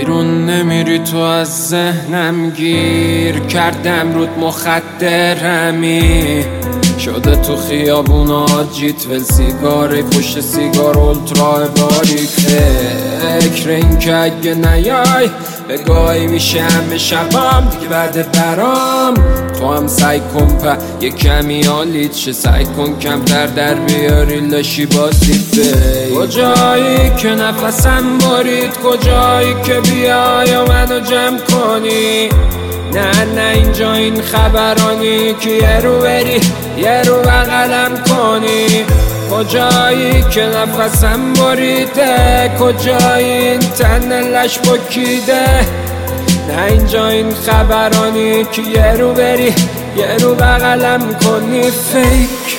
بیرون نمیری تو از ذهنم، گیر کردم رود مخدرمی شده تو خیابونا جیت ول سیگاری پشت سیگار اولترا باریک. فکر این که اگه نیای بگاهی میشه همه شبام دیگه بعد برام. تو هم سعی کن یه کمی حالیت شه، سعی کن کمتر در بیاری لاشی بازی بی. کجایی که نفسم برید، کجایی که بیای و منو جمع کنی. نه اینجا این خبرانی که یه رو بری یه رو بغلم کنی. کجایی که نفسم بریده، کجایی این تن لش بکیده. نه اینجا این خبرانی که یه رو بری یه رو بغلم کنی. فیک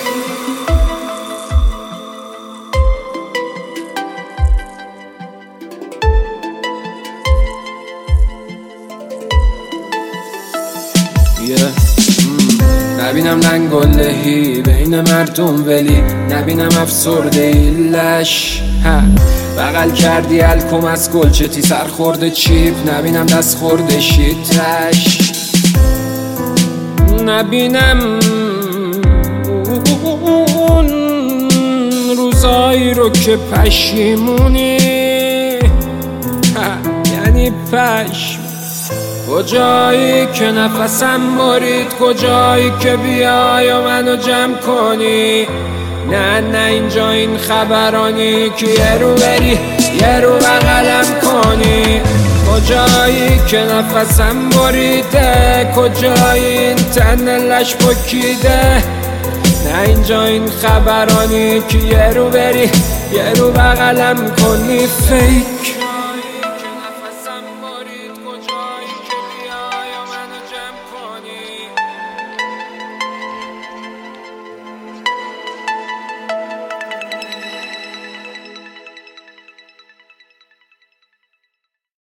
نبینم لنگ و لهی بین مردم ولی نبینم افسرده ایلش. بغل کردی الکم از گلچتی سر خورده چیپ، نبینم دست خورده شیتش. نبینم اون روزایی رو که پشیمونی یعنی پشم. کجایی که نفسم برید، کجایی که بیای و منو جمع کنی. نه اینجا این خبرانی که یه رو بری یه رو بغلم کنی. کجایی که نفسم بریده، کجایی این تن لش بکیده. نه اینجا این خبرانی که یه رو بری یه رو بغلم کنی. فیک